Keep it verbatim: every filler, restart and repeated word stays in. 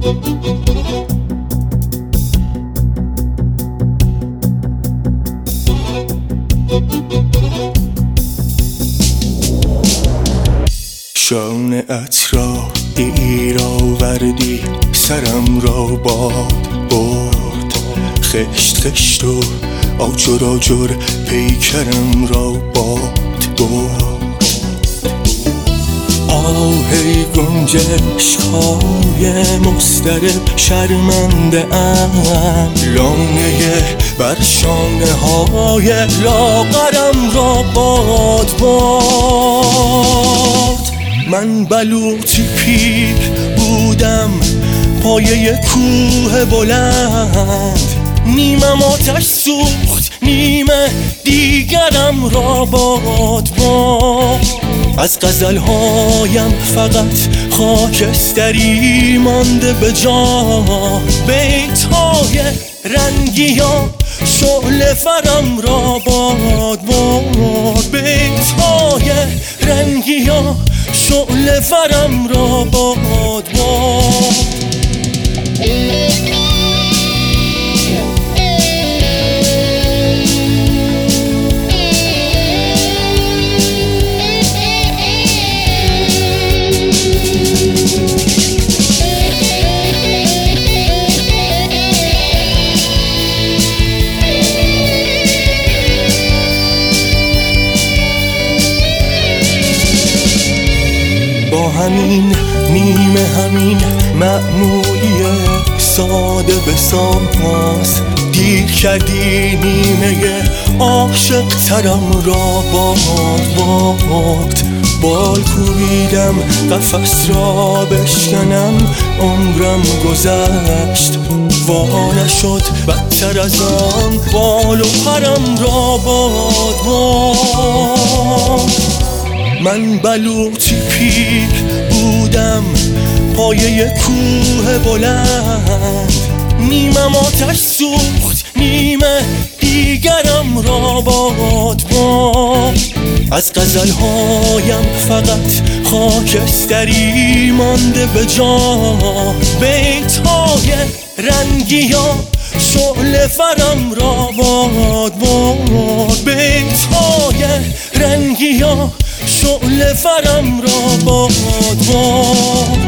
شانه ات را دیر آوردی، سرم را باد برد. خشت خشت و آجر آجر پیکرم را باد برد. آهی گنجشک های مضطرب شرمنده ام، لانه بر شانه های لاغرم را باد باد. من بلوطی پیر بودم پایه کوه بلند، نیمم آتش سوخت نیمه دیگرم را باد باد. از غزلهایم فقط خاکستری مانده به جا، بیت‌های رنگیان شعله فرم را باد باد. بیت‌های رنگیان شعله فرم را باد باد. با همین نیمه همین معمولی ساده به ساز، دیر کردی نیمه عاشق ترم را باد باد. بال کوبیدم قفس را بشکنم، عمرم گذشت وا نشد بدتر از آن، بال و پرم را باد باد. من بلوطی پیر بودم پایه کوه بلند، نیمم آتش سوخت نیمه دیگرم را باد باد. از غزلهایم فقط خاکستری مانده به جا، بیت‌های رنگیان شعله فرم را باد باد. بیت‌های رنگیان شعله فرم را باد باد.